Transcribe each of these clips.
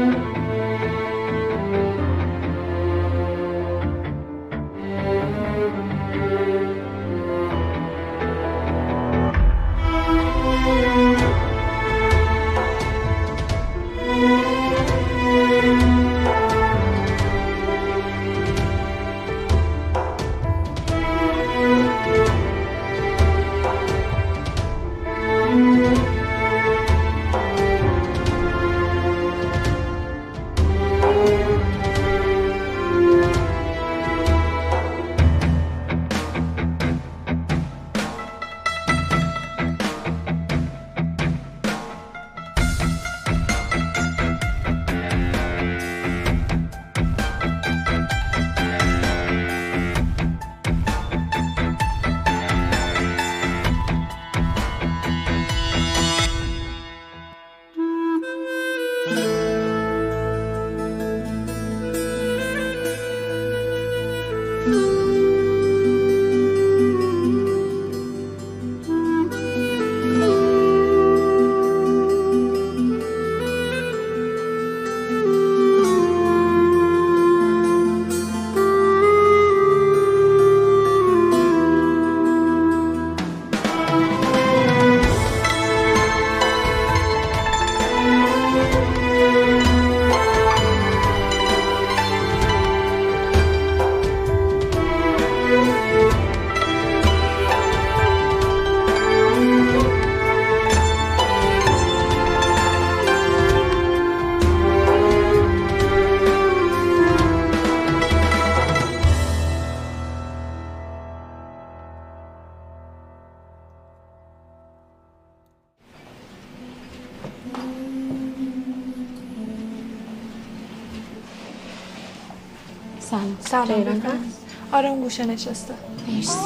سلام. آره اون گوشه نشسته. مرسی.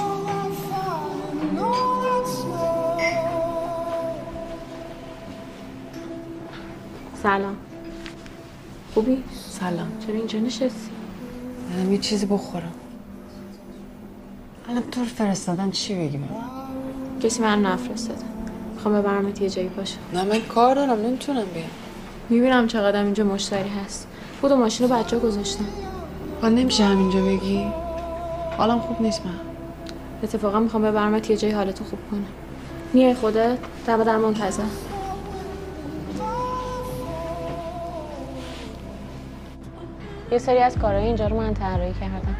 سلام. خوبی؟ سلام. چرا اینجا نشستی؟ یه چیزی بخورم. الان تو رو فرستادن چی بگیم؟ کسی من نفرستاده. میخوام ببرمت یه جایی باشه. نه من کار دارم نمیتونم بیام. میبینم چقدر اینجا مشتری هست. بود و ماشین رو بچه گذاشتن. من نمیشه همینجا بگی؟ حالم خوب نیست من. اتفاقا میخوام ببرمت یه جایی حالتو خوب کنه. میای خودت؟ دوا در منتظر. یه سری از کارهای اینجا رو من طراحی کردم.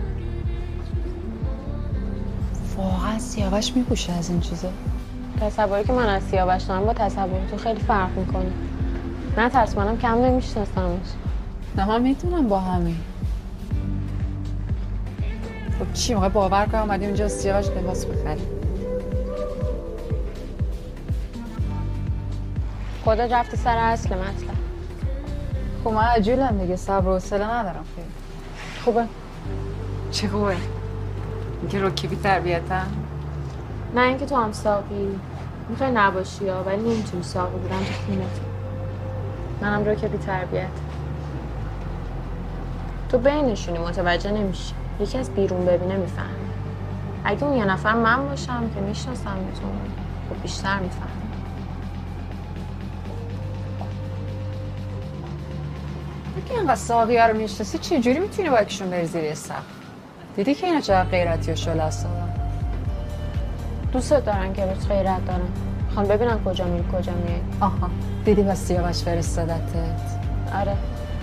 واقعا سیاوش میپوشه از این چیزا؟ تصوری که من از سیاوش دارم با تصور تو خیلی فرق میکنه. نه ترس منم کم نمیشناسمش. نه من میتونم با همین. خب چی موقع باور کنم اومدیم اینجا سیاوش لباس بخریم؟ خودت رفتی سر اصل مطلب. خب من عجولم دیگه، صبر و حوصله ندارم خیلی. خوبه؟ چه خوبه؟ اینکه رکیبی تربیتم؟ نه اینکه تو هم ساقی میخوای نباشی ها، ولی نمیتونی ساقی بودم تو خونت. منم رکیبی تربیت. تو بینشونی متوجه نمیشی. یکی از بیرون ببینه میفهمه. اگه اون یه نفر من باشم که میشناسم تو خب بیشتر میفهمه. اگه اینقدر ساقی‌ها رو میشناسی چجوری میتونی با یکیشون بری زیر سقف؟ دیدی که اینا چقدر غیرتی و شله هستن؟ دوست دارن که بهت غیرت دارن. میخوان ببینن کجا میری کجا میای. آها دیدی با سیاوش فرستادتت؟ آره.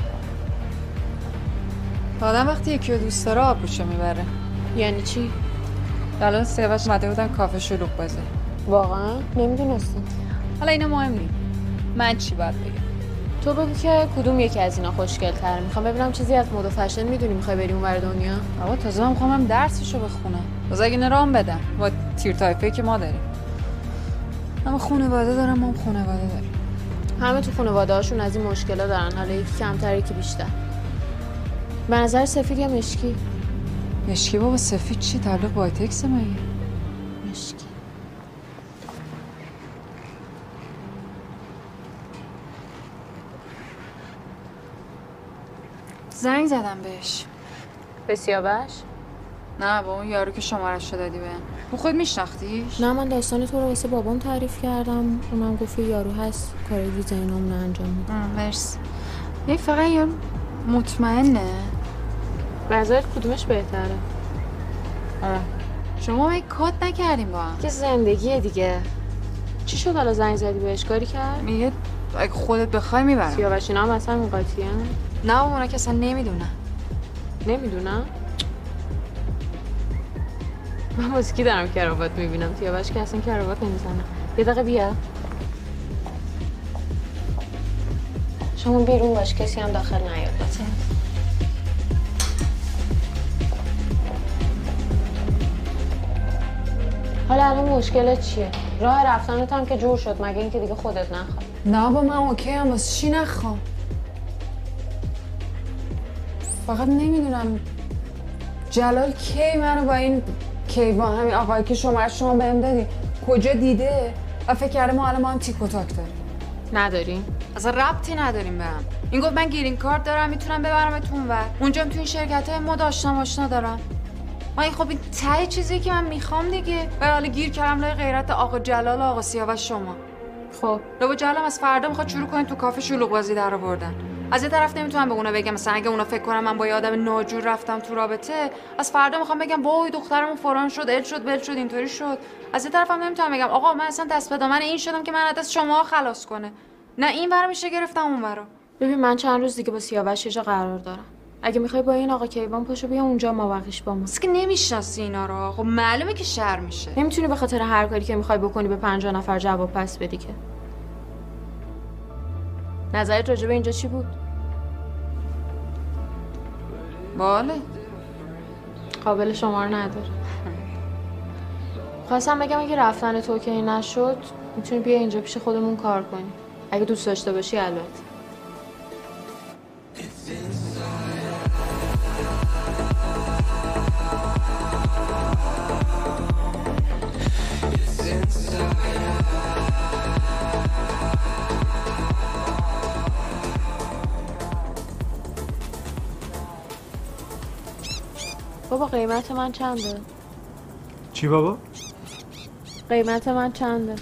آدم وقتی یکی رو دوست داره آبروشو میبره. یعنی چی؟ الان سیاوش اومده بودن کافه شلوغ بازه. واقعا نمیدونستم. حالا اینا مهم نیست. من چی باید بگم؟ تو بگو که کدوم یکی از اینا خوشگل تره. میخوام ببینم چیزی از مد و فشن میدونی میخوای بری اونور دنیا. آقا تازه من میخوام درسشو بخونم. تازه اگه نرام بدم با تیر تایپی که ما داریم. اما خانواده دارم، ما خانواده داریم. همه تو خانواده هاشون از این مشکلا دارن. حالا یکی کمتر یکی بیشتر. به نظر سفید یا مشکی؟ مشکی بابا، سفید چی؟ تبلیغ بایتکس مگه؟ مشکی. زنگ زدم بهش. به سیاوش؟ نه با اون یارو که شماره‌شو دادی بهم. تو خود میشناختیش؟ نه من داستان تو رو واسه بابام تعریف کردم. اونم گفت یارو هست کار دیزاینامون انجام میده. مرسی. یه فقط یه مطمئنه. به نظرت کدومش بهتره؟ آره. شما ما کات نکردیم با هم. که زندگیه دیگه. چی شد حالا زنگ زدی بهش کاری کرد؟ میگه اگه خودت بخوای میبرم. سیاوش اینا هم اصلا میقاطی هن؟ نه بابا اونا که اصلا نمیدونن. نمیدونم؟ من موسیقی دارم کراوات میبینم، سیاوش که اصلا کراوات نمیزنم. یه دقیقه بیا. شما بیرون باش، کسی هم داخل نیاد. حالا الان مشکلت چیه؟ راه رفتنت هم که جور شد، مگه اینکه دیگه خودت نخواد. نه با من اوکی هم، واسه چی نخوام؟ فقط نمیدونم جلال کی منو با این کیوان، همین آقایی که شما بهم دادی، کجا دیده و فکر کرده ما الان ما هم تیک و تاک داریم. نداریم؟ اصلا ربطی نداریم به هم. این گفت من گرین کارت دارم میتونم ببرمتون ور. اونجا تو این شرکت‌های مد آشنا دارم. این خب این ته چیزی که من میخوام دیگه. و حالا گیر کردم لای غیرت آقا جلال و آقا سیاوش شما. خب لو جلال از فردا میخواد شروع کنه تو کافه شلوغ بازی در آوردن. از یه طرف نمیتونم به اونا بگم مثلا اگه اونا فکر کنم من با یه آدم ناجور رفتم تو رابطه، از فردا میخوام بگم وای دخترمون فلان شد، ال شد، بل شد، اینطوری شد. از یه طرفم نمیتونم بگم آقا من اصلا دست به دامن این شدم که من از دست شما خلاص کنه. نه این ور میشه گرفتم اون ورا. ببین من چند روز دیگه با سیاوش یه جا قرار دارم. اگه میخوای با این آقا کیوان پاشو بیا اونجا، ما بقیش با ما. که نمیشناسی اینا رو. خب معلومه که شر میشه. نمیتونی به خاطر هر کاری که میخوای بکنی به 50 نفر جواب پس بدی که. نظرت راجع به اینجا چی بود؟ باله. قابل شما رو نداره. خواستم بگم اگه رفتن تو اوکی نشد، میتونی بیا اینجا پیش خودمون کار کنی. اگه دوست داشته باشی البته. بابا قیمت من چنده؟ چی بابا؟ قیمت من چنده؟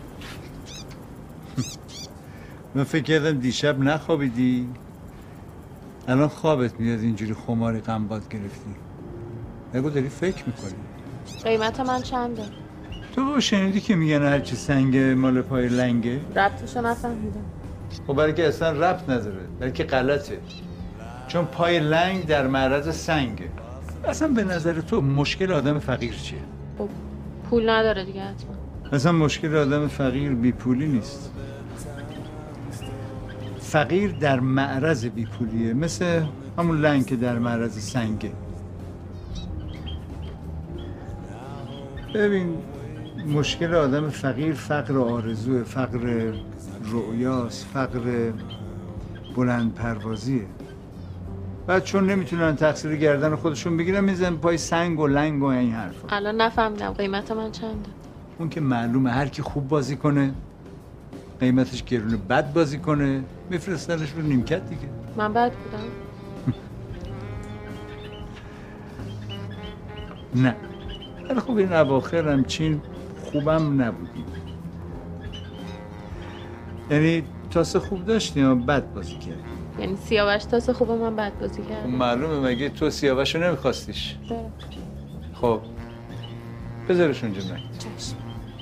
من فکر کردم دیشب نخوابیدی، الان خوابت میاد اینجوری خماری غمباد گرفتی. نگو داری فکر میکنی. قیمت من چنده؟ تو بابا شنیدی که میگن هرچی سنگه مال پای لنگه؟ ربطشو نفهمیدم. خب برای که اصلا ربط نداره، برای که غلطه. چون پای لنگ در معرض سنگه. اصلا به نظر تو مشکل آدم فقیر چیه؟ خب پول نداره دیگه حتما. اصلا مشکل آدم فقیر بی پولی نیست. فقیر در معرض بی پولیه، مثل همون لنگ که در معرض سنگه. ببین مشکل آدم فقیر فقر آرزوه، فقر رؤیاست، فقر بلند پروازیه. بعد چون نمیتونن تقصیر گردن خودشون بگیرن میزن پای سنگ و لنگ و این حرفا. الان نفهمیدم قیمت من چنده؟ اون که معلومه هر کی خوب بازی کنه قیمتش گرونه، بد بازی کنه میفرستنش رو نیمکت دیگه. من بد بودم؟ نه ولی خب این اواخر همچین خوبم نبودی. یعنی تاس خوب داشتی اما بد بازی کردی. یعنی سیاوش تاس خوبه من بد بازی کردم؟ معلومه، مگه تو سیاوش رو نمیخواستیش؟ خب بذارش اونجا نگید. چشم.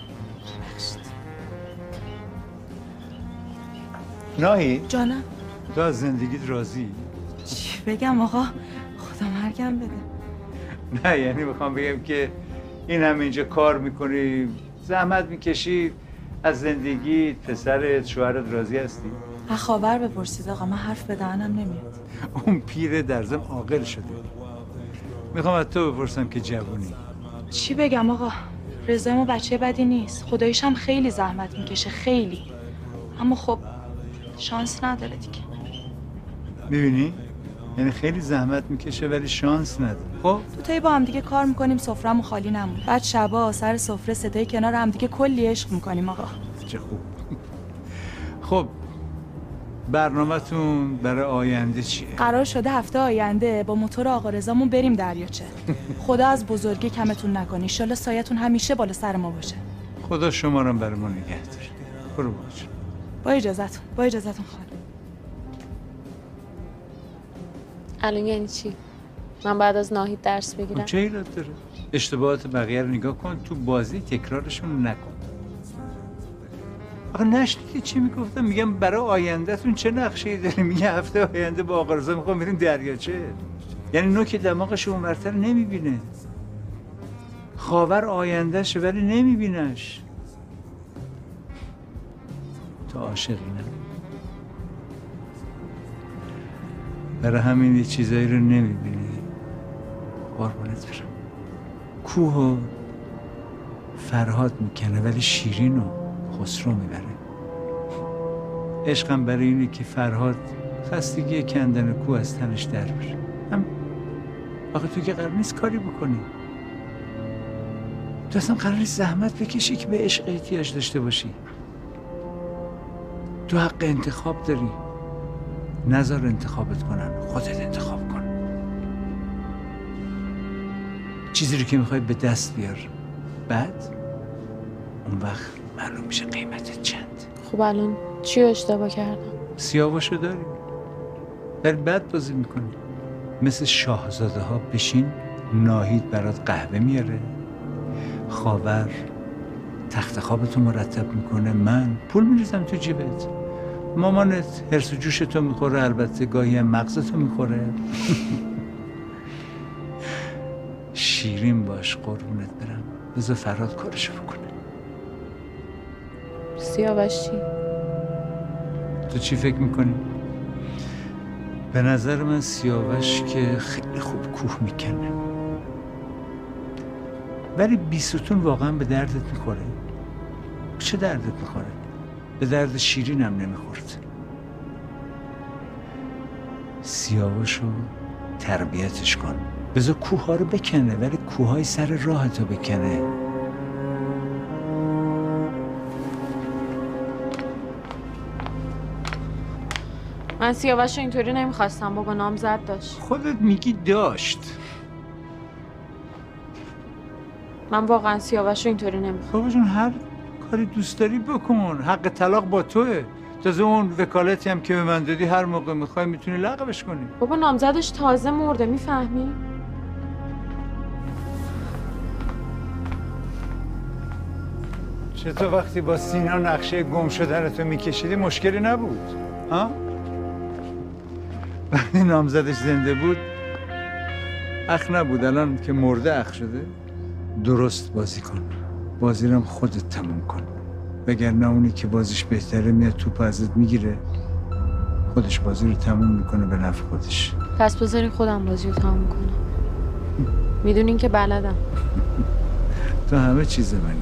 ناهی جانم. تو از زندگیت راضی؟ چی بگم آقا، خدا مرگم بده. نه یعنی میخوام بگم که این هم اینجا کار میکنی، زحمت میکشی، از زندگیت، پسرت، شوهرت راضی هستی؟ خبر بپرسید آقا، من حرف به دهنم نمیاد. اون پیر در ضمن عاقل شده. میخوام از تو بپرسم که جوونی. چی بگم آقا، رضای ما بچه بدی نیست، خداییش هم خیلی زحمت میکشه، خیلی. اما خب شانس نداره دیگه. میبینی؟ یعنی خیلی زحمت میکشه ولی شانس نداره. خب دوتایی با هم دیگه کار میکنیم، سفره‌مون خالی نمونه. بعد شبا سر سفره ستایی کنار هم دیگه کلی عشق میکنیم آقا. چه خوب. خب برنامه‌تون برای آینده چیه؟ قرار شده هفته آینده با موتور آقا رضامون بریم دریاچه. خدا از بزرگی کمتون نکنه، ان شاءالله سایتون همیشه بالا سر ما باشه. خدا شما رو برای ما نگه داره. برو باش. با اجازهتون خانم. الان یعنی چی؟ من بعد از ناهید درس بگیرم؟ چه ایراد داره؟ اشتباهات بقیه رو نگاه کن، تو بازی تکرارشون نکن. آخه نشنیدی چی میگفتم؟ میگم برای آیندهتون چه نقشه‌ای داری؟ میگه هفته آینده با آقا رضا میخوام بریم دریاچه. یعنی نوک دماغش اونورتر نمیبینه. خاور آیندهشه ولی نمیبینش. تو عاشقی نه؟ برای همین یه چیزایی رو نمیبینی. قربونت برم. کوهو فرهاد میکنه ولی شیرینو خسرو میبره. عشقم برای اینه که فرهاد خستگی کندن کوه از تنش در بره. آخه تو که قرار نیست کاری بکنی. تو اصلا قرار نیست زحمت بکشی که به عشق احتیاج داشته باشی. تو حق انتخاب داری. نذار انتخابت کنن، خودت انتخاب کن. چیزی رو که میخوای به دست بیار. بعد اون وقت معلوم میشه قیمتت چند. خب الان چی اشتباه کردم؟ سیاوشو داری بد بازی میکنی. مثل شاهزاده ها بشین، ناهید برات قهوه میاره، خاور تخت خوابتو مرتب میکنه، من پول میریزم تو جیبت، مامانت هرس و جوشتو میخوره، البته گاهی هم مغزتو میخوره. شیرین باش قربونت برم، بذار فرهاد کارشو بکنه. سیاوش چی؟ تو چی فکر میکنی؟ به نظر من سیاوش که خیلی خوب کوه میکنه، ولی بیستون واقعا به دردت میخوره. چه دردت میخوره؟ به درد شیرین هم نمیخورد. سیاوشو تربیتش کن، بذار کوه ها رو بکنه، ولی کوه های سر راهتو بکنه. من سیاوش رو اینطوری نمیخواستم بابا، نامزد داشت. خودت میگی داشت. من واقعا سیاوش رو اینطوری نمیخوام. بابا جون هر کاری دوست داری بکن، حق طلاق با توه. تازه اون وکالتی هم که به من دادی هر موقع میخوای میتونی لغوش کنی. بابا نامزدش تازه مرده، میفهمی؟ چطور وقتی با سینا نقشه گم شدن تو میکشیدی مشکلی نبود؟ ها؟ وقتی نامزدش زنده بود اخ نبود، الان که مرده اخ شده. درست بازی کن، بازی رو خودت تموم کن، وگرنه اونی که بازیش بهتره میاد توپ ازت میگیره، خودش بازی رو تموم میکنه به نفع خودش. پس بذارین خودم بازی رو تموم کنم. میدونین که بلدم. تو همه چیز منی،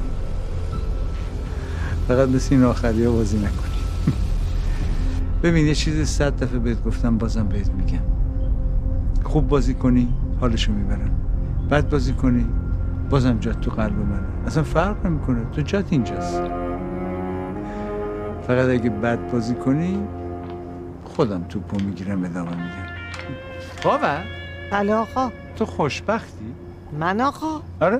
فقط مثل این آخری ها بازی نکنی. ببین یه چیزی 100 دفعه بهت گفتم، بازم بهت میگم، خوب بازی کنی حالشو میبرن، بد بازی کنی بازم جات تو قلب منه، اصلا فرق نمیکنه، تو جات اینجاست. فقط اگه بد بازی کنی خودم توپو میگیرم ادامه میدم. بابا بله آقا. تو خوشبختی؟ من آقا؟ آره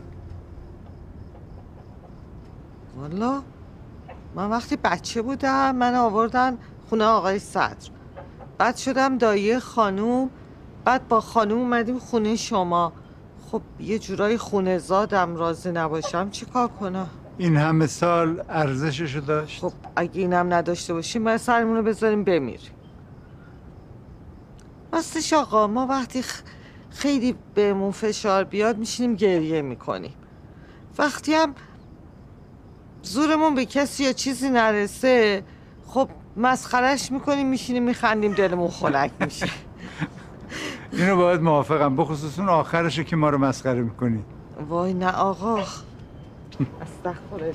والا من وقتی بچه بودم من آوردن خونه آقای صدر، بعد شدم دایی خانوم، بعد با خانوم اومدیم خونه شما. خب یه جورایی خونه زادم، راضی نباشم چیکار کنم؟ این همه سال ارزششو داشت؟ خب اگه اینم نداشته باشیم ما سرمونو بذاریم بمیریم. راستش آقا ما وقتی خیلی بهمون فشار بیاد میشینیم گریه میکنیم، وقتی هم زورمون به کسی یا چیزی نرسه خب مسخرش میکنیم، میشینیم میخندیم، دلمون خنک میشه. اینو باید موافقم، بخصوص اون آخرشه که ما رو مسخره میکنی. وای نه آقا. استغفرالله.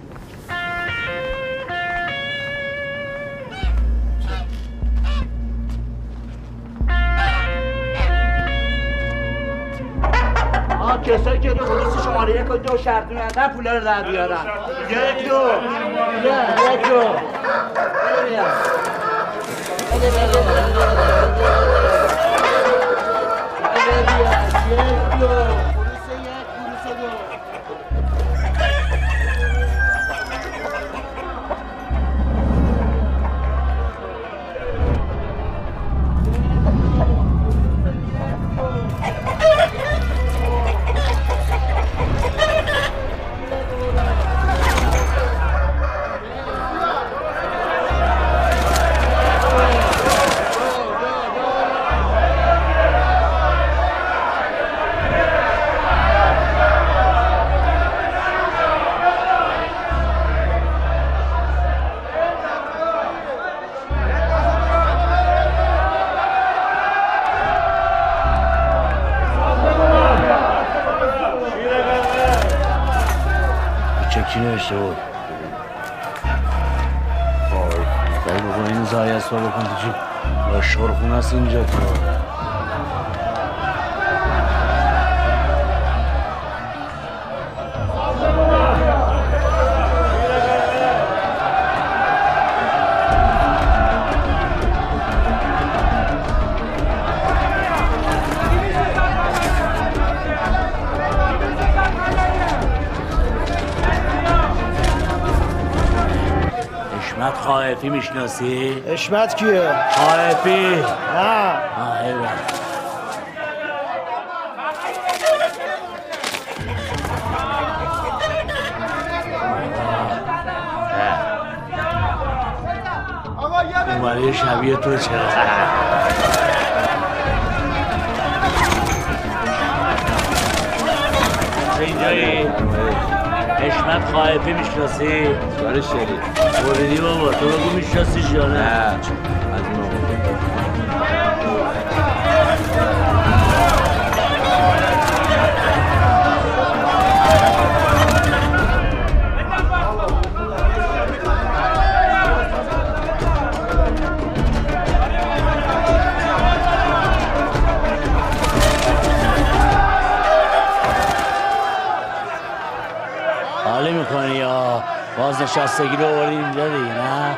کسایی که پلیس شماره 1 و 2 شرطی ندارن پولا رو در بیارن. 1 2 1 2 چی نوشته بود؟ وای بابا اینو زایی از بابا کن تو چی؟ با شرخون هست اینجا تو حشمت خائفی میشناسی؟ حشمت کیه؟ خائفی نه ایوه اومده شبیه تو چرا؟ اینجایی؟ حشمت خائفی میشناسی؟ برای شریف بریدی بابا تو بگو میشناسیش یا نه؟ از اون حالی میکنی یا بازنشستگی رو آوردی اینجا دیگه نه؟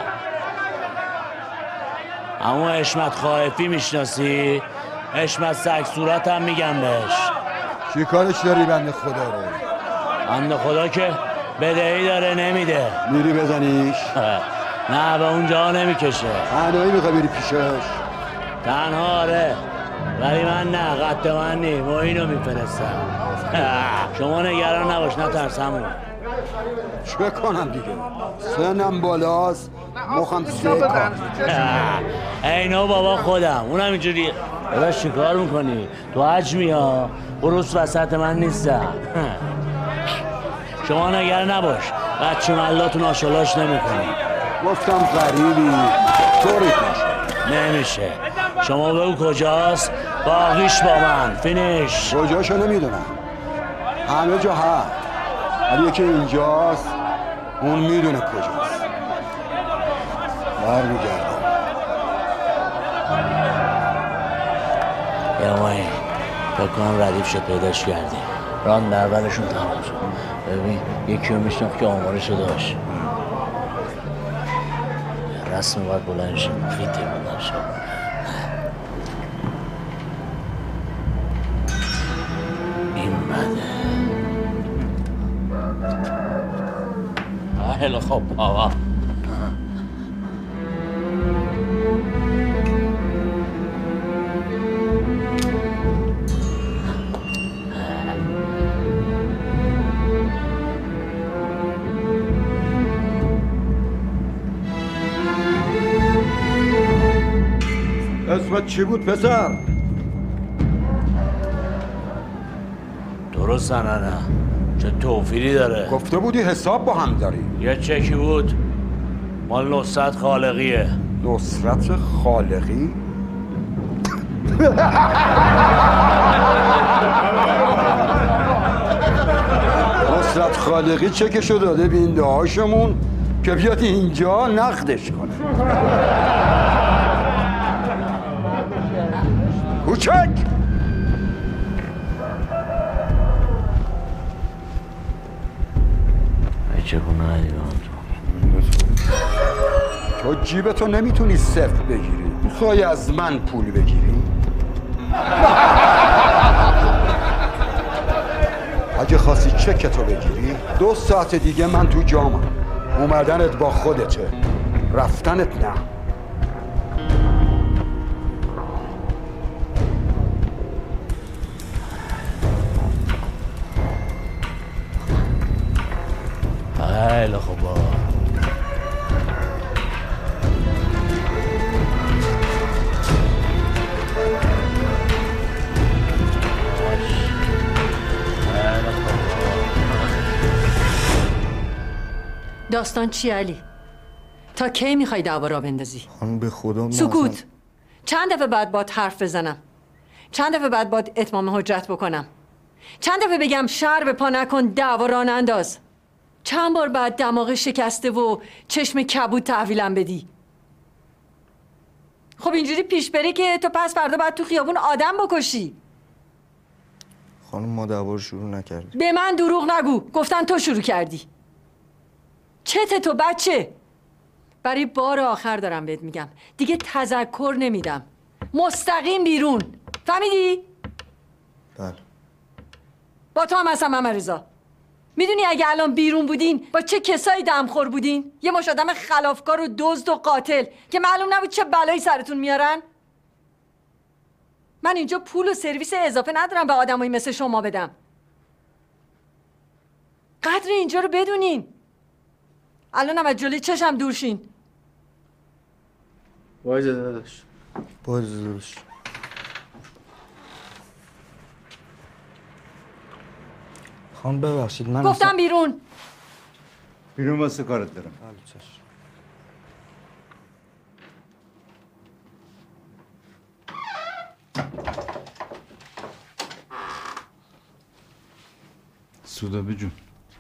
اما حشمت خائفی میشناسی؟ حشمت سگ صورت هم میگم بهش. چی کارش داری بنده خدا رو؟ بنده خدا که بدهی داره نمیده. میری بزنیش؟ نه به اونجا نمیکشه. تنهایی میخوای بری پیشش؟ تنها آره ولی من نه قد من نی اینو میفرستم. شما نگران نباش نترسمون. چه کنم دیگه؟ سنم بالاست مخم سکا. اینو بابا خودم اونم اینجوری. داداش چیکار میکنی؟ تو حجمی ها بروس وسط من نیستم. شما نگران نباش بچه ملاتون آشالاش نمیکنی. گفتم غریبی طوری کن نمیشه. شما بگو کجاست باقیش با من فینیش. کجاشو نمیدونم همه جا هست ولی یکی اینجاست اون میدونه کجاست. برمیگردم. یا مایی فکر کنم ردیف شد پیداش کردیم. ران دربرشون تمام شد. ببین یکی رو میشنم که آمارشو داشت. رسم باید بلند شد خیلی بلند شد. این بده خیلی خوب بابا. اسمت چی بود پسر؟ درست نه چه توفیری داره. گفته بودی حساب با هم داری. یه چکی بود مال نصرت خالقیه. نصرت خالقی؟ نصرت خالقی چکشو داده بینده هاشمون که بیاد اینجا نقدش کنه. کوچک چه گناهی تو جیبتو نمیتونی صفر بگیری. میخوای از من پول بگیری؟ اگه خواستی چکتو بگیری 2 ساعت دیگه من تو جامم. اومدنت با خودته رفتنت نه. خیلی خوبا. داستان چی علی؟ تا کی میخوای دعوا را بندازی؟ خانم به خدا سکوت. چند دفعه بعد باد حرف بزنم؟ چند دفعه بعد باد اتمام حجت بکنم؟ چند دفعه بگم شر به پا نکن دعوا را ننداز؟ چند بار بعد دماغ شکسته و چشم کبود تحویلم بدی؟ خب اینجوری پیش بره که تو پس فردا باید تو خیابون آدم بکشی. خانم ما دعوا رو شروع نکردیم. به من دروغ نگو. گفتن تو شروع کردی. چته تو بچه؟ برای بار آخر دارم بهت میگم. دیگه تذکر نمیدم. مستقیم بیرون. فهمیدی؟ بله. با تو هم هستم محمد رضا. میدونی اگه الان بیرون بودین با چه کسایی دمخور بودین؟ یه مش آدم خلافکار و دزد و قاتل که معلوم نبود چه بلایی سرتون میارن. من اینجا پول و سرویس اضافه ندارم به آدمایی مثل شما بدم. قدر اینجا رو بدونین. الانم از جلوی چشم دور شین. باید داداش. باید داداش. خانم ببخشید من گفتم بیرون. بیرون واسه کارت دارم. بله چشم. سودابه جون،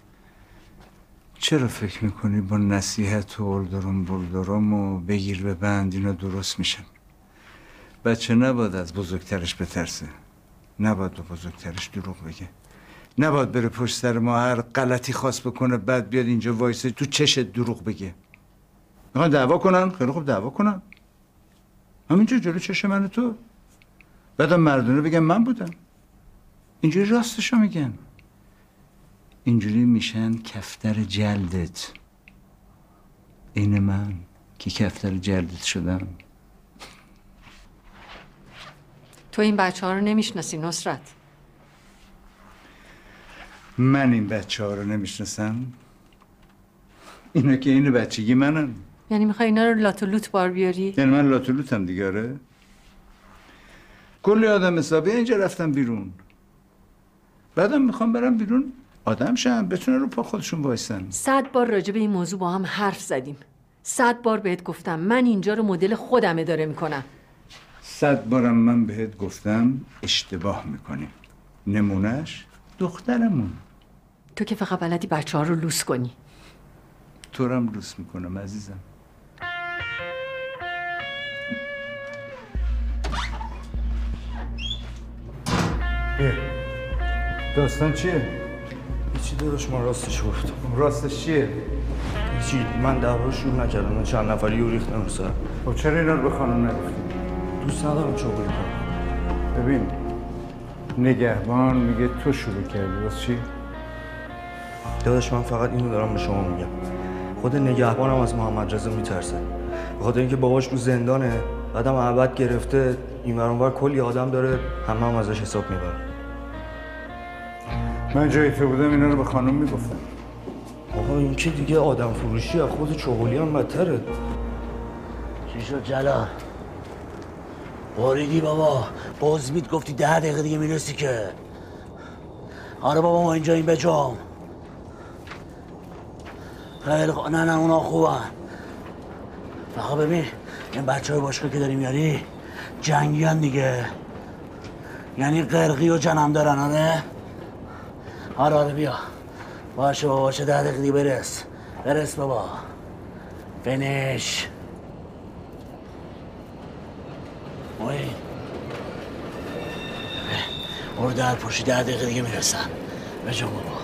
چرا فکر میکنی با نصیحت و اولدرم بولدرم و بگیر به بند اینا درست میشن؟ بچه نباید از بزرگترش بترسه، نباید به بزرگترش دروغ بگه، نباید بره پشت سر ما هر غلطی خواست بکنه بعد بیاد اینجا وایسه تو چشت دروغ بگه. میخوان دعوا کنن؟ خیلی خوب دعوا کنن، همینجا جلو چش من و تو. بعدم مردونه بگم من بودم. اینجوری راستشو میگن، اینجوری میشن کفتر جلدت. این من که کفتر جلدت شدم. تو این بچه ها رو نمیشناسی نصرت. من این بچه ها رو نمیشناسم؟ اینا که این بچگی منن. یعنی میخوای اینا رو لات و لوت بار بیاری؟ یعنی من لات و لوتم دیگه. آره کلی آدم حسابی اینجا رفتم بیرون، بعدم میخوام برم بیرون آدم شم بتونن رو پا خودشون وایسن. 100 بار راجع به این موضوع با هم حرف زدیم. 100 بار بهت گفتم من اینجا رو مدل خودم اداره میکنم. 100 بارم من بهت گفتم اشتباه میکنی. نمونهش دخترمون. تو که فقط بلدی بچه ها رو لوس کنی. تو رو هم لوس میکنم عزیزم. داستان چیه؟ هیچی داداش، من راستش گفتم. راستش چیه؟ هیچی، من دعوا رو شروع نکردم. من چند نفری رو ریختم رو سر. خب چرا اینا رو به خانم نگفتی؟ دوست ندارم چغلی کنم. ببین نگهبان میگه تو شروع کردی. واسه چی؟ داداش من فقط اینو دارم به شما میگم. خود نگهبانم از محمد رضا میترسه، به خاطر اینکه باباش تو زندانه، بعدم ابد گرفته، این ور اونور کلی آدم داره، همه هم ازش حساب میبرن. من جای تو بودم اینا رو به خانم میگفتم. آقا این که دیگه آدم فروشی از خود چغلی هم بدتره. چی شد جلال؟ باریدی بابا، بازمیت گفتی 10 دقیقه دیگه میرسی که. آره بابا ما اینجا این بجام. خیلی خوب. نه اونا خوبن. فقط ببین این بچه های باشگاه که داری میاری جنگی هن دیگه، یعنی قرقی و جنم دارن. آره بیا باشه بابا، باشه 10 دقیقه دیگه برس بابا. فینیش موین برو در پشتی 10 دقیقه دیگه میرسن. بجام بابا.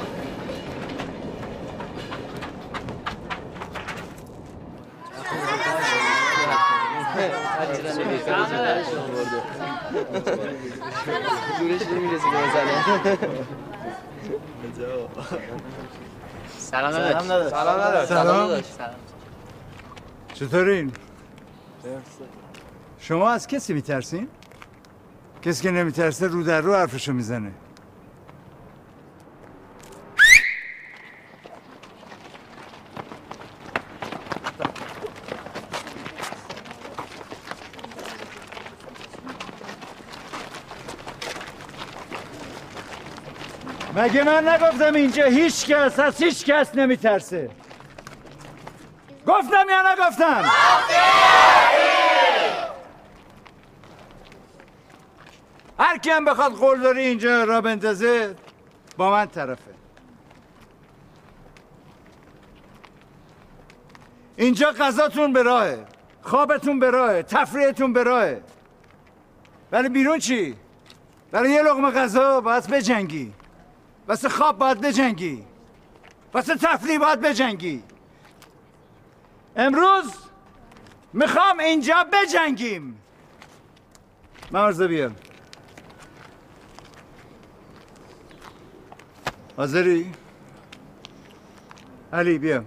سلام نداشت. سلام. چطورین؟ شما از کسی میترسین؟ کسی که نمیترسه رو در رو حرفشو میزنه. مگه من نگفتم اینجا هیچ کس از هیچ کس نمیترسه؟ گفتم یا نگفتم؟ هر کی هم بخواد قلدری اینجا را بندازه با من طرفه. اینجا غذاتون به راهه، خوابتون به راهه، تفریحتون به راهه. ولی بیرون چی؟ برای یه لقمه غذا باید بجنگی، واسه خواب باید بجنگی، واسه تفریح باید بجنگی. امروز میخوام اینجا بجنگیم. مرزا بیار. حاضری؟ علی بیا.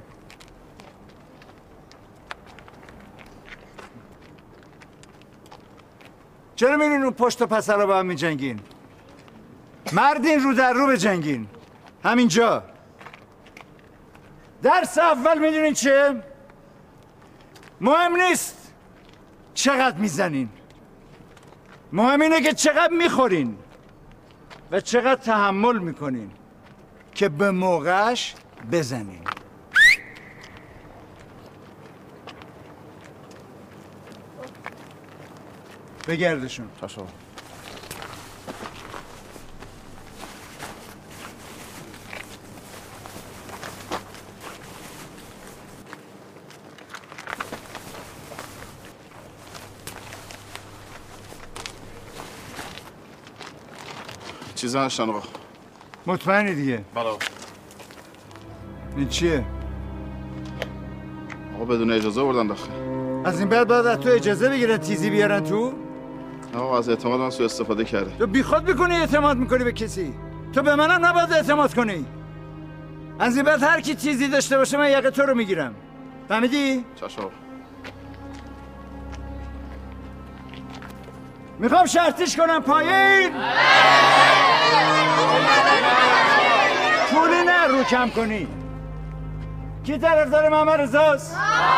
چرا میرین رو پشت و پسرها با هم میجنگین؟ مردین رو در رو بجنگین. همینجا. درس اول میدونین چه؟ مهم نیست چقدر میزنین، مهم اینه که چقدر میخورین و چقدر تحمل میکنین که به موقعش بزنین. بگردشون. تشکر. چیزی نشتن آقا. مطمئنی دیگه؟ بله. این چیه؟ آقا بدون اجازه بردن داخل. از این بعد باید از تو اجازه بگیرن تیزی بیارن تو؟ آقا از اعتماد من سوء استفاده کرده. تو بیخود میکنی اعتماد میکنی به کسی. تو به منم نباید اعتماد کنی. از این بعد هر کی تیزی داشته باشه من یقه تو رو میگیرم. فهمیدی؟ چشم. میخوام شرطیش کنم پایین. پولی نه رو کم کنی. کی طرفدار محمد رضاست؟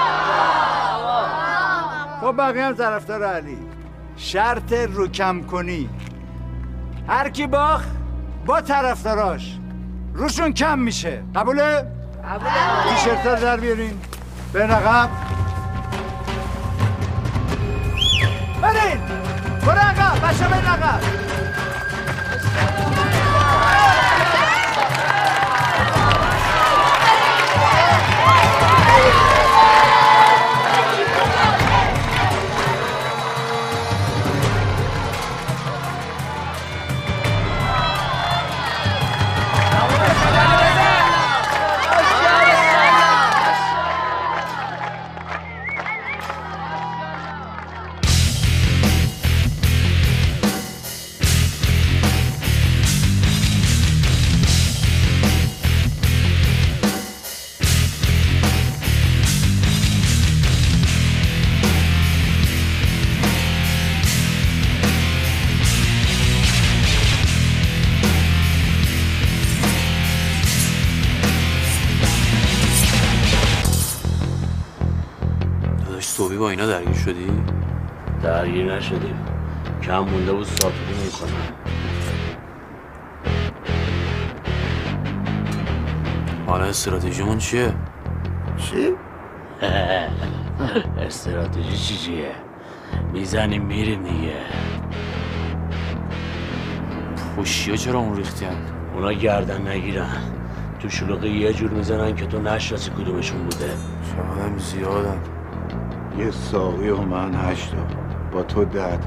خب بقیه هم طرفدار علی. شرط رو کم کنی. هر کی باخت با طرفداراش روشون کم میشه. قبوله؟ قبوله. تیشرت ها در بیارین. به نقب. برین. برو عقب. بچه برین عقب. صبحی با اینا درگیر شدی؟ درگیر نشدیم. کم مونده بود ساتوری میکنم. حالا استراتژیمون چیه؟ چی؟ استراتژی چیه؟ میزنیم میریم دیگه. پوشیا چرا اون ریختی هن؟ اونا گردن نگیرن. تو شلوغی یه جور میزنن که تو نشناسی کدومشون بوده. شما هم زیادن. یه ساقی و من 8 تا با تو 10 تا.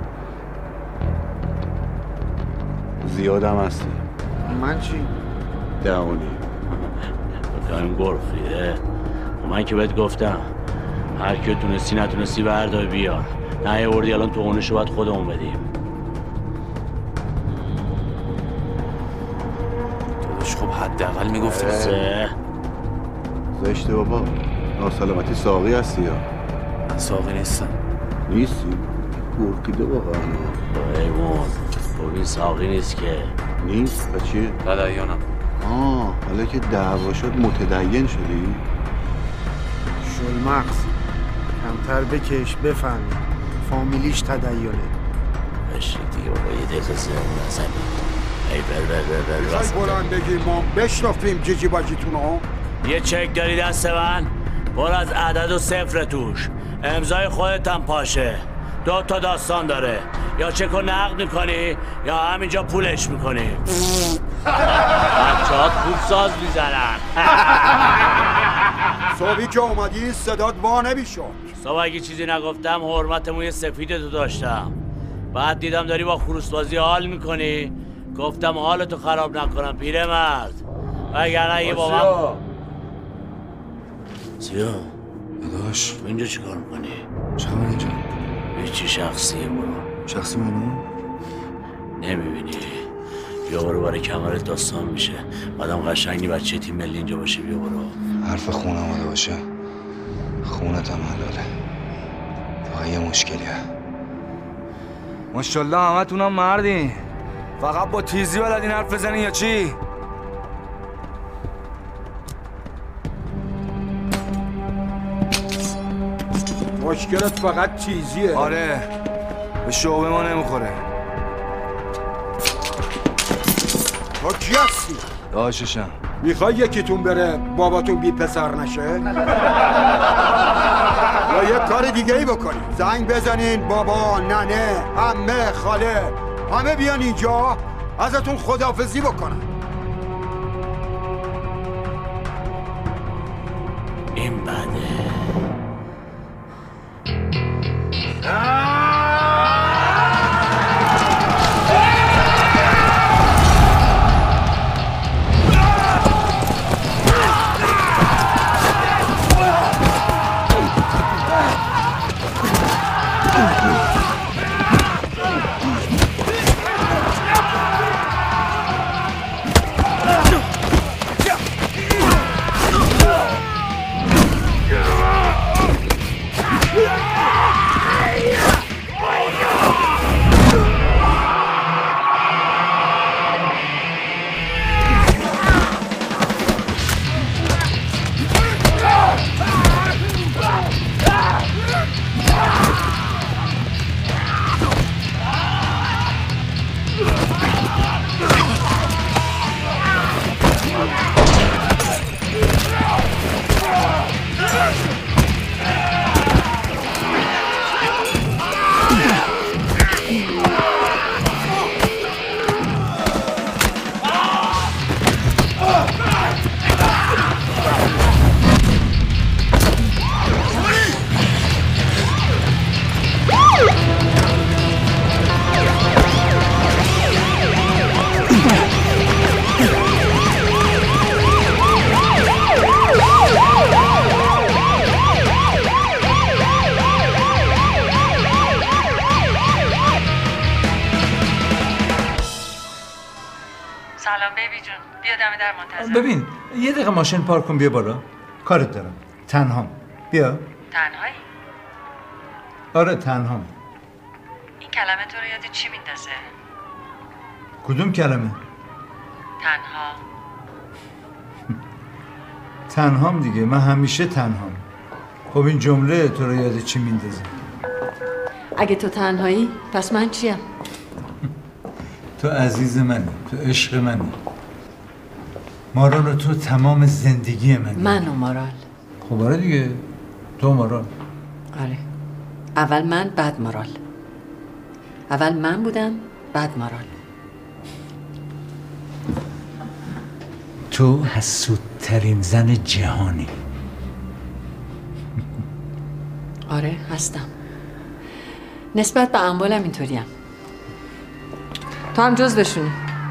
زیادم هستی. من چی؟ 10 و نیم. بکنیم گرفیده. من که بهت گفتم هر کی تونستی نتونستی بردار بیار. نه یه وردی الان تو اونشو باید خودمون بدیم. داداش خب حداقل میگفتی. زشته بابا. ناسلامتی ساقی هستی یا؟ من ساقی نیستم. نیستی؟ گرکیده واقعا. ایمون ببین ساقی نیست که. نیست؟ و چیه؟ تدیانم. حالا که دعوا شد متدین شدی؟ شلمغز کمتر بکش بفهمی فامیلیش تدیانه. بشید دیگه بابا یه دقیقه زن نزنی. ای بر بخوای بلند بگیر ما بشنفتیم جیجی باجیتونو. یه چک داری دست من؟ پر از عدد و صفر توش. امضای خودت هم پاشه. 2 تا داستان داره. یا چک و نقد میکنی یا همینجا پولش میکنی. بچه ها خوب ساز میزنن. صبحی که اومدی صدات وا نمیشد. صبح اگه چیزی نگفتم حرمت موی سفیدتو داشتم. بعد دیدم داری با خروسبازی حال میکنی، گفتم حالتو خراب نکنم پیرمرد. وگرنه یه با من سیا داداش اینجا چی کار میکنی؟ چه اینجا؟ هیچی شخصیه برو. شخصی منو؟ نمیبینی؟ بیا برو برای کمرت داستان میشه. بعدم قشنگی بچه تیم ملی اینجا باشه. بیا برو. حرف خون آماده باشه. خونتم حلاله. فقط یه مشکلیه. ماشالله همتونم مردین. فقط با تیزی بلدین حرف بزنین یا چی؟ مشکلت فقط چیزیه. آره به شعبه ما نمیخوره. تو کی هستی؟ داشتشم. میخوای یکیتون بره باباتون بی پسر نشه؟ یا یه کار دیگه ای بکنی زنگ بزنین بابا، ننه، عمه، خاله همه بیان اینجا ازتون خداحافظی بکنن. این بده. ببین یه دقیقه ماشین پارک کن بیا بالا. کارت دارم. تنهام. بیا. تنهایی؟ آره تنهام. این کلمه تو رو یاد چی میندازه؟ کدوم کلمه؟ تنها. تنهام دیگه. من همیشه تنهام. خب این جمله تو رو یاد چی میندازه؟ اگه تو تنهایی پس من چیم؟ تو عزیز منی. تو عشق منی. مارال و تو تمام زندگی منی. من و مارال. خب آره دیگه. تو مارال. آره. اول من بعد مارال. اول من بودم بعد مارال. تو حسودترین زن جهانی. آره هستم. نسبت به اموالم اینطوریم. تو هم جز بشونی.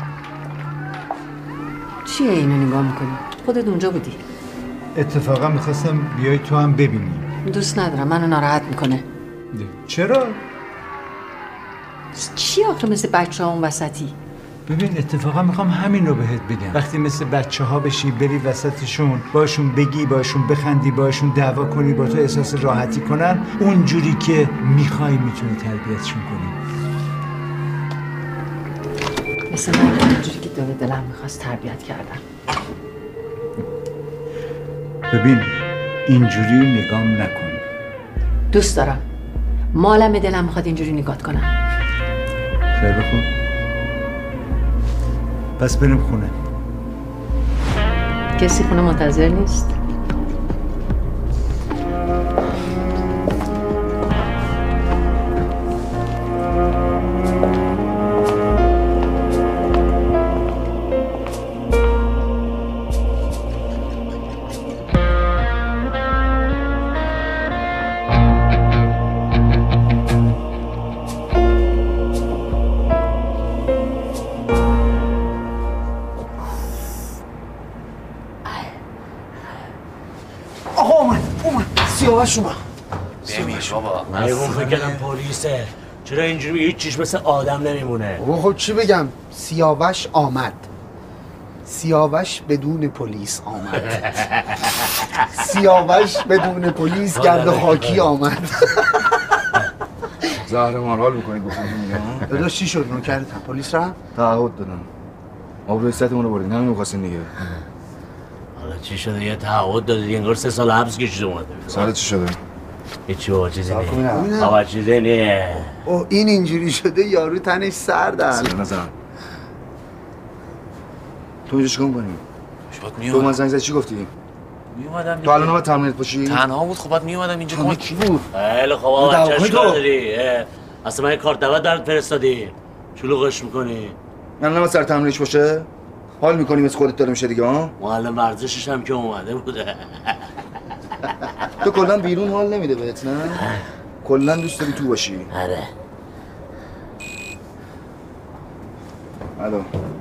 چیه اینو نگاه میکنی؟ خودت اونجا بودی. اتفاقا میخواستم بیای تو هم ببینی. دوست ندارم. منو ناراحت میکنه. چرا؟ چی آخه مثل بچه ها اون وسطی؟ ببین اتفاقا میخوام همین رو بهت بگم. وقتی مثل بچه ها بشی بری وسطشون باشون بگی باشون بخندی باشون دعوا کنی با تو احساس راحتی کنن اونجوری که میخوای میتونی تربیتشون کنی. مثل من اونجوری که دلم میخواست تربیت کردم. ببین اینجوری نگام نکن. دوست دارم. مالم دلم میخواد اینجوری نگات کنم. خیلی خوب. پس بریم خونه. کسی خونه منتظر نیست؟ سیاوش اومد. بمیر بابا. من فکر کردم پلیسه. چرا اینجوری هیچ چیش مثل آدم نمیمونه؟ بابا خب چی بگم؟ سیاوش آمد. سیاوش بدون پلیس آمد. سیاوش بدون پلیس گرد خاکی آمد. زهرمان حال میکنید گفتم میگم. داداش چی شد؟ نوکرتم پلیس رفت؟ تعهد دادم. آبروی ستمون رو بردین. همین می‌خواستین دیگه. حالا چی شده؟ یه تعهد دادی انگار 3 سال حبس کشیده اومده. سر چی شده؟ هیچی بابا چیزی نیست. بابا چیزی نیست. او این اینجوری شده یارو تنش سرده. سر نزن. تو اینجا چیکار می‌کنی؟ شاید میومد. تو من زنگ زدی چی گفتی؟ میومدم. تو الان باید تمرینت باشی؟ تنها بود. خب بعد میومدم اینجا. همه کی بود؟ خیلی خب آقا چه اشکال داری؟ اصلا من یه کارت دعوت درت فرستادی. شلوغش می‌کنی؟ من نمی‌خوام سر تمرینش باشه. حال می‌کنی مثل خودت داره میشه دیگه ها؟ معلم ورزشش هم که اومده بوده. تو کلا بیرون حال نمیده بهت نه؟ کلا دوست داری تو باشی. آره. الو.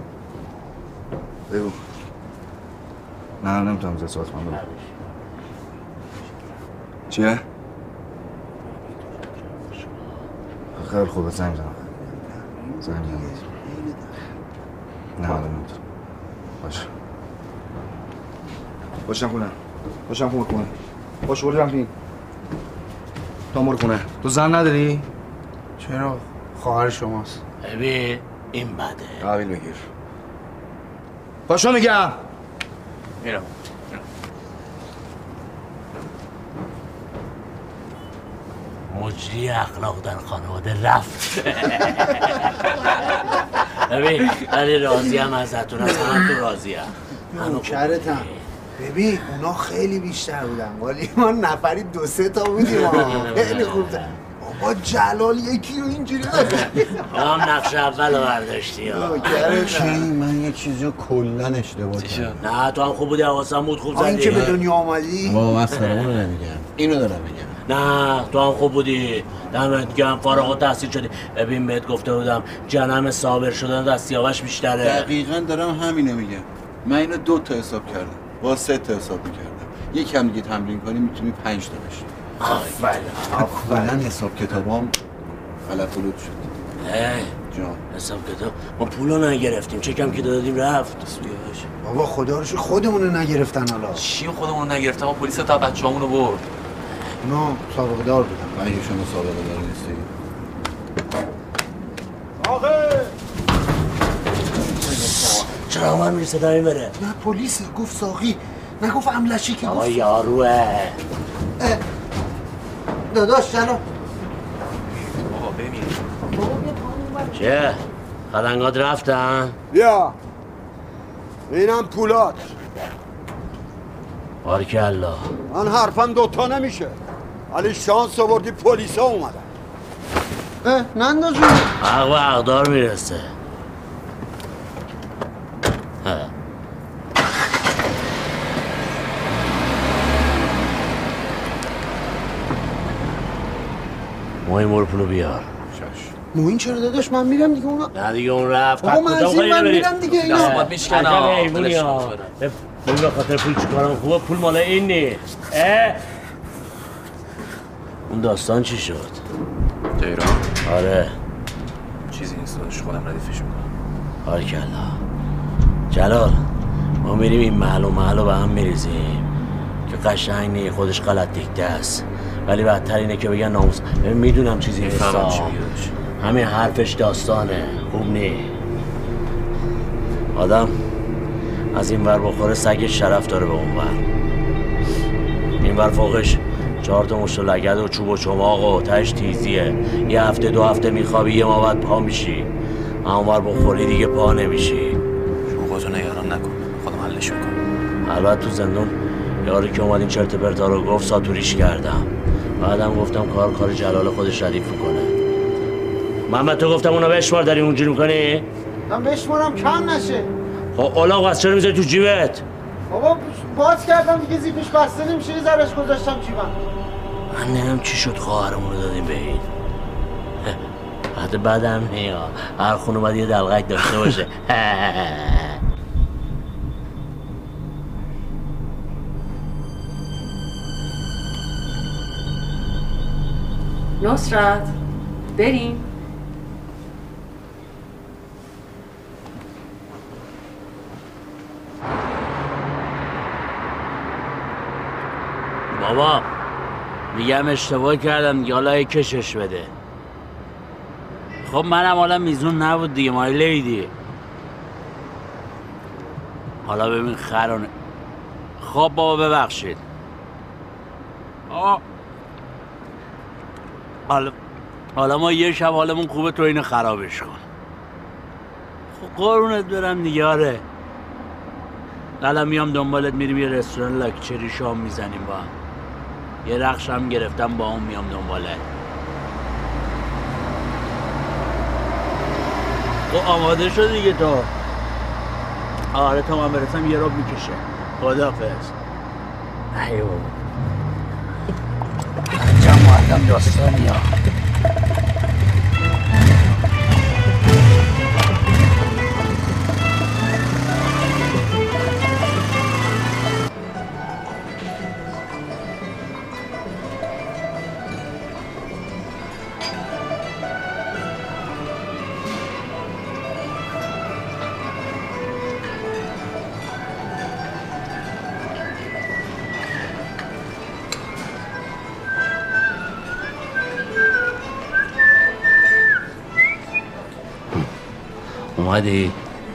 بگو. نه نمیتونم زیاد صحبت کنم. چیه؟ خیلی خوبه زنگ زنم. زنگ زنم. نه الان نمیتونم. باشه. باشم خونه. باشم خونه. باش برو رفتیم. تو برو خونه. تو زن نداری؟ چرا؟ خواهر شماست. ببین این بده. تحویل بگیر. پاشو میگم. میرم. مجری اخلاق در خانواده رفت. ببین ولی راضی هم ازتون، از همه تو راضی هم. نوکرتم. ببین اونا خیلی بیشتر بودن ولی ما نفری 2-3 تا بودیم. خیلی خوب زن. بابا جلال یکی رو اینجوری هم نقش اول رو برداشتی ها. من یه چیزی کلا اشتباه کردم. نه تو هم خوب بودی، حواسم بود خوب زدی. این که به دنیا آمدی؟ بابا مسخره اونو نمیگم، اینو دارم میگم. نه تو هم خوب بودی، دمت گرم، فارغ التحصیل شدی. ببین بهت گفته بودم جنم صابر شدن از سیاوش بیشتره. دقیقاً دارم همینو میگم. من اینو 2 تا حساب کردم، با 3 تا حساب میکردم. یکم دیگه تمرین کنی میتونی 5 تا بشی. کلا حساب کتابام غلط ولود شد. جان حساب کتاب ما پولو نگرفتیم، چکم که دادیم رفت. بابا خدا رو شکر خودمونو نگرفتن. حالا چی خودمون نگرفتم؟ ما پلیس تا بچه‌مونو برد. اونا سابقه دار بودن. اگه شما سابقه دار نیستی. آقا چرا من میرسه داریم بره؟ نه پلیس گفت ساقی، نگفت املشی که آقا گفت یاروه. داداش جلو. بابا ببین. چه؟ خدنگات رفتن؟ بیا اینم پولات. بارکالله. من حرفم 2 تا نمیشه، ولی شانس آوردی پلیسا اومدن. نندازو. حق و حقدار میرسه. موین برو پولو بیار. موین چرا داداش؟ من میرم دیگه. اونا نه دیگه اون رفت. بابا من میرم دیگه. اینا دستمات میشکنه. عجب حیوونی ها. من به خاطر پول چیکارم خوبه؟ پول مال این نیست. اون داستان چی شد؟ تهران؟ آره چیزی نیست داداش، خودم ردیفش میکنم. بارکالله. جلال ما میریم این محل و محل رو به هم میریزیم که قشنگ نی، خودش غلط دیکته است، ولی بدتر اینه که بگن ناموس. میدونم چیزی نیست، همین حرفش داستانه، خوب نی. آدم از این ور بخوره سگش شرف داره به اون ور. این ور فوقش 4 تا مشت و لگد و چوب و چماق و تش تیزیه. یه هفته 2 هفته میخوابی، یه ما بعد پا میشی. اون ور بخوری دیگه پا نمیشی. شما خودتو نگران نکن، خودم حلش میکنم. البته تو زندون یاری که اومد این چرت پرتا رو گفت ساتوریش کردم. بعدم گفتم کار جلال خودش ردیف میکنه. من به تو گفتم اونو بشمار، داری اونجوری میکنی؟ من بشمارم کم نشه. خب اولاغ از چرا میذاری تو جیبت؟ بابا باز کردم دیگه، زیپش بسته نمیشه، یه ذرهش گذاشتم جیبم. من نمیم چی شد خواهرمون رو دادیم به این. حتی بعدم نیا هر خونه باید یه دلغک داشته باشه. نصرت بریم. بابا میگم اشتباه کردم دیگه، حالا کشش بده. خب منم حالا میزون نبود دیگه مای لیدی. حالا ببین خرانه. خب بابا ببخشید. حالا ما یه شب حالمون خوبه تو اینو خرابش کن. خب قرونت برم دیگه. آره الان میام دنبالت، میریم یه رستوران لاکچری شام میزنیم با هم. یه رخش هم گرفتم با اون میام دنبالت. خب آماده شد دیگه تو. آره تا من برسم یه رب میکشه. خداحافظ. ای بابا عجب معدم داستانی ها. اومدی؟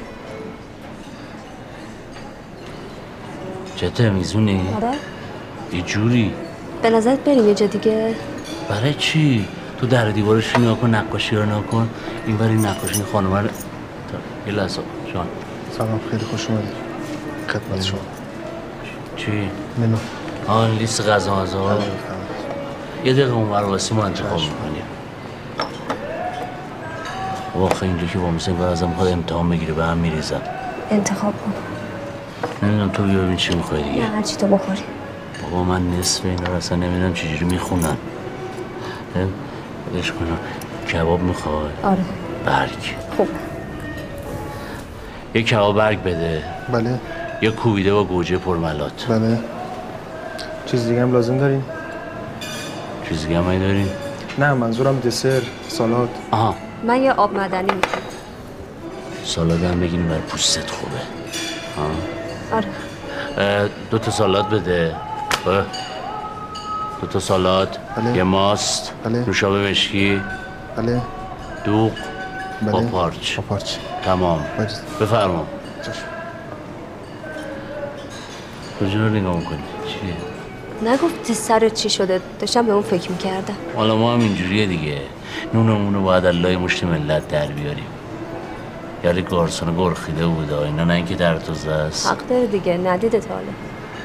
چطور میزونی؟ آره یه جوری به نظرت بریم یه جا دیگه؟ برای چی؟ تو در دیوارش نگاه کن، نقاشی رو نگاه کن. این بر این نقاشی خانومه رو یه لحظه جان. سلام، خیلی خوش اومدید. خدمت شما. چی؟ منو. لیست غذا رو یه دقیقه اون واسه ما انتخاب میکنیم. واقعا اینجا که با مثل این ازم خود امتحان بگیره به هم میریزم. انتخاب کن. نمیدونم تو بیا ببین چی میخوای دیگه. نه هرچی تو بخوری. بابا من نصف اینا رو اصلا نمیدونم چجوری میخونن. بدش کنم. کباب میخوای؟ آره. برگ. خوب. یه کباب برگ بده. بله. یه کوبیده با گوجه پرملات. بله. چیز دیگه هم لازم دارین؟ چیز دیگه هم دارین؟ نه منظورم دسر، سالاد. آها. من یه آب معدنی میخوام. سالاد هم بگیریم برای پوستت خوبه. آره. 2 تا سالاد بده. 2 تا سالاد. بله. یه ماست. بله. نوشابه مشکی. بله. دوغ. بله. با پارچ. با پارچ. تمام. بفرما. کجا رو نگاه میکنی؟ چیه؟ نگفتی سرت چی شده؟ داشتم به اون فکر میکردم. حالا ما هم اینجوریه دیگه. نونمونو باید اللای مشت ملت در بیاریم. یعنی گارسون گرخیده بوده اینا، نه اینکه در توزه است. حق داره دیگه، ندیده تا حالا.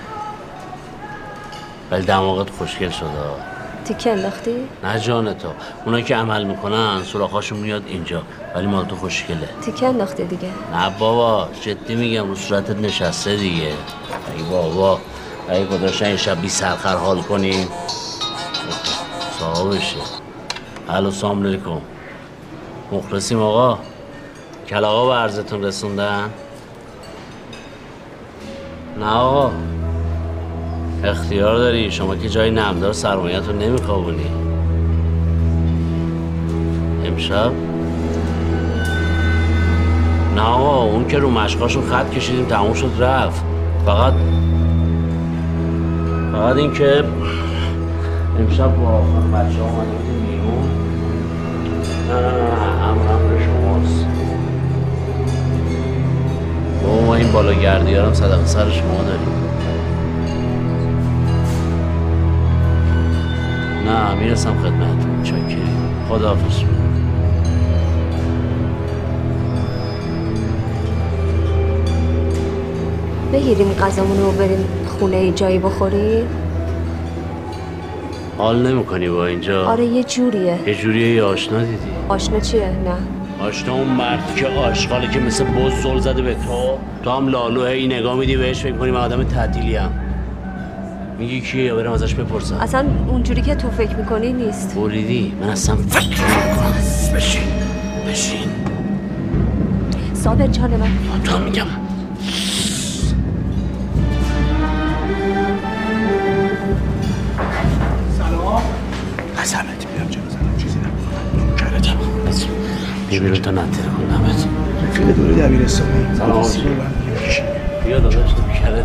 ولی دماغت خوشگل شده. تیکه انداختی؟ نه جان تو، اونا که عمل میکنن سوراخاشون میاد اینجا، ولی مال تو خوشگله. تیکه انداختی دیگه. نه بابا جدی میگم، رو صورتت نشسته دیگه. ای بابا اگه گذاشتن این شب بی سرخر حال کنیم صاحبشه. الو سلام علیکم. مخلصیم آقا. کلاغا به عرضتون رسوندن؟ نه آقا اختیار داری، شما که جای نمدار سرمایت رو نمیخوابونی. امشب؟ نه آقا اون که رو مشقاشون خط کشیدیم تموم شد رفت. فقط این که امشب با بچه ها اومده بودیم بیرون. نه امر شماست. بابا ما این بالا گردی هم صدقه سر شما داریم. نه میرسم خدمتتون. چاکری. خداحافظ. بگیریم غذامون رو بریم خونه جایی بخوریم؟ حال نمی‌کنی با اینجا؟ آره یه جوریه. یه جوریه یا آشنا دیدی؟ آشنا چیه؟ نه آشنا اون مردی که آشغاله که مثل بز زل زده به تو هم لالو هی نگاه میدی بهش فکر کنی من آدم تعطیلیم. میگی کیه یا برم ازش بپرسم؟ اصلا اونجوری که تو فکر میکنی نیست. بریدی؟ من اصلا فکر نمی‌کنم. بشین صابر جان من تو هم میگم. سلام. عظمتی بیام جنازه. بیرون تا نتره خوندمت. رفیق دوره دبیرستانی. سلام. بیا داداش تو بیکرت.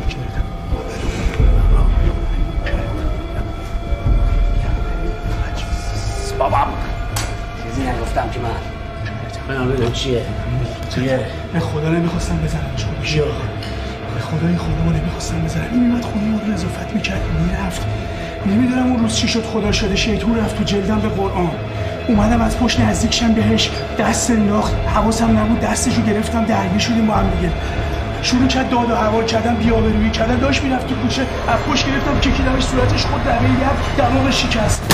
بابام چیزی نگفتم که من بدون چیه؟ به خدا نمیخواستم بزنم چون چیه؟ به خدا این خودمو نمیخواستم بزنم. این اومد خونه ما رو نظافت میکرد میرفت. نمیدونم اون روز چی شد، خدا شده شیطون رفت تو جلدم به قرآن. اومدم از پشت نزدیکشم بهش، دست انداخت، حواسم نبود، دستشو گرفتم، درگیر شدیم با هم دیگه. شروع کرد داد و هوار کردن، بی‌آبرویی کردن، داشت میرفت تو کوچه، از پشت گرفتم کشیدمش صورتش خود دقیقه گرد، دماغش شکست.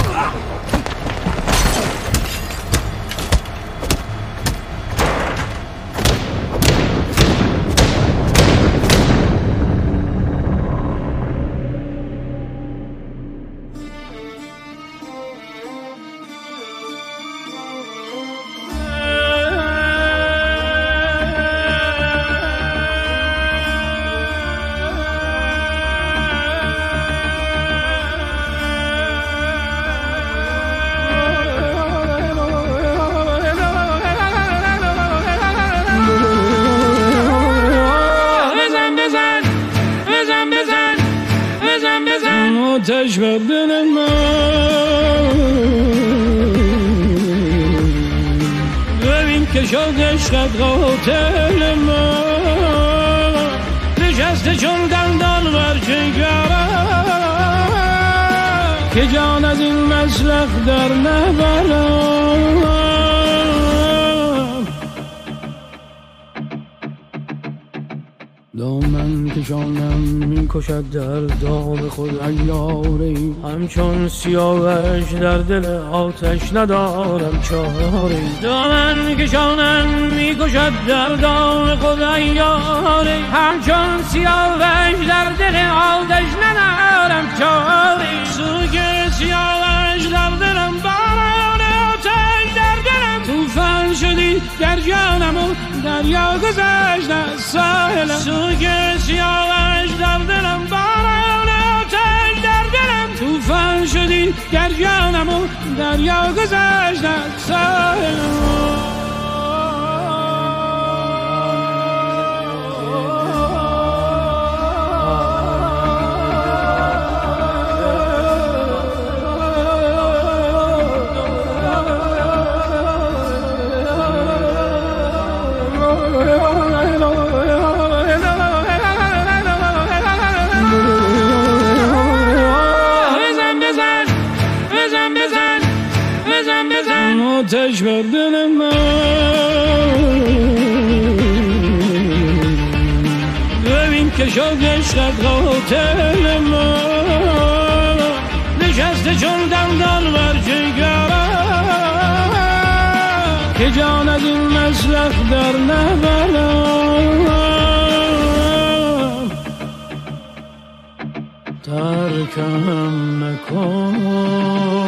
آتش بر دل من ببین که شد عشقت قاتل من نشسته چون دندان بر جگرم که جان از این مسلخ در نبرم دامن کشانم میکشد در دام خود عیاری همچون سیاوش در دل آتش ندارم چاری دامن کشانم میکشد در دام خود عیاری همچون سیاوش در دل آتش ندارم چاری سوگ سیاوش در دلم باران آتش در دلم توفان شدی در جانم و دریا گذشت از ساحلم سوگ سیاوش در دلم باران آتش در دلم توفان شدی در جانم و دریا گذشت از ساحلم آتش بر دل من ببین که شد عشقت قاتل من نشسته چون دندان بر جگرم که جان از این مسلخ در نبرم ترکم نکن